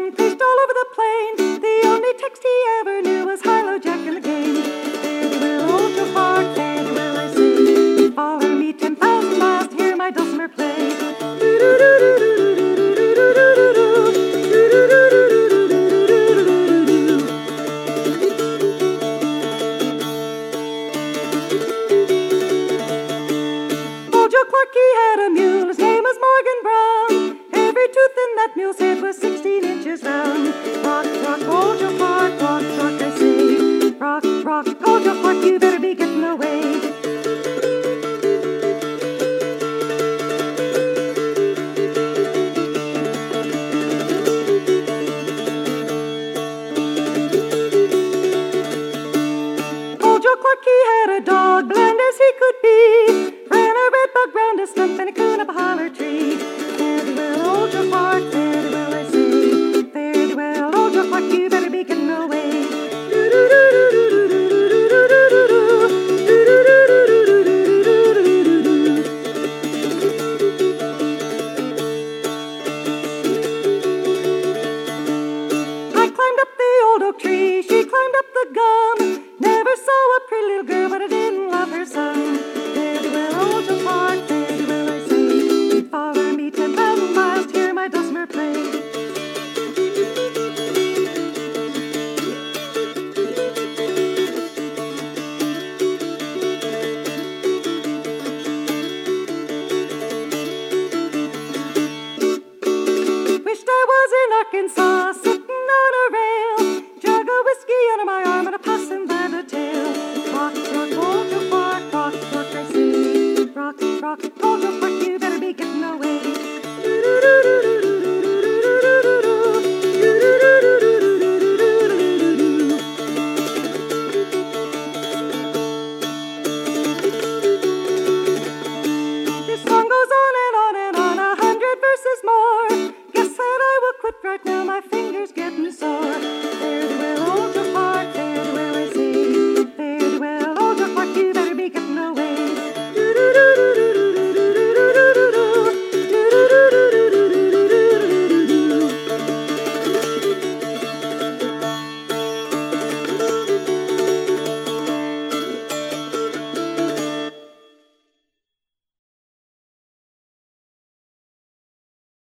man paced all over the plain. The only text he ever knew was "Hilo Jack" in the game. Fare thee well, old Joe Clark, fare thee well, I say. Follow me 10,000 miles to hear my dulcimer play. Old Joe Clark, he had a mule, his name was Morgan Brown. Every tooth in that mule's head was 16 inches round. Rock, rock, old Joe Clark, rock, rock, I say. Rock, rock, old Joe Clark, you better be getting away. Old Joe Clark, he had a dog, bland as he could be. Ran a red bug round a stump and a coon up a holler tree. Fare thee well, old Joe Clark, fare thee well, I say. Fare thee well, old Joe Clark, you better be getting away. I climbed up the old oak tree, she climbed up the gum. Never saw a pretty little girl, but I didn't love her some. Fare thee well, old Joe Clark, fare thee well, I say. Follow me 10,000 miles to hear my dulcimer play. Wished I was in Arkansas, sitting on a rail. Jug of whiskey under my arm and a possum by the tail. Rock, rock, old Joe Clark, rock, rock, I say. Rock, rock, old Joe Clark, you better be getting away. This song goes on and on and on, 100 verses more. Guess that I will quit right now, my finger's getting sore.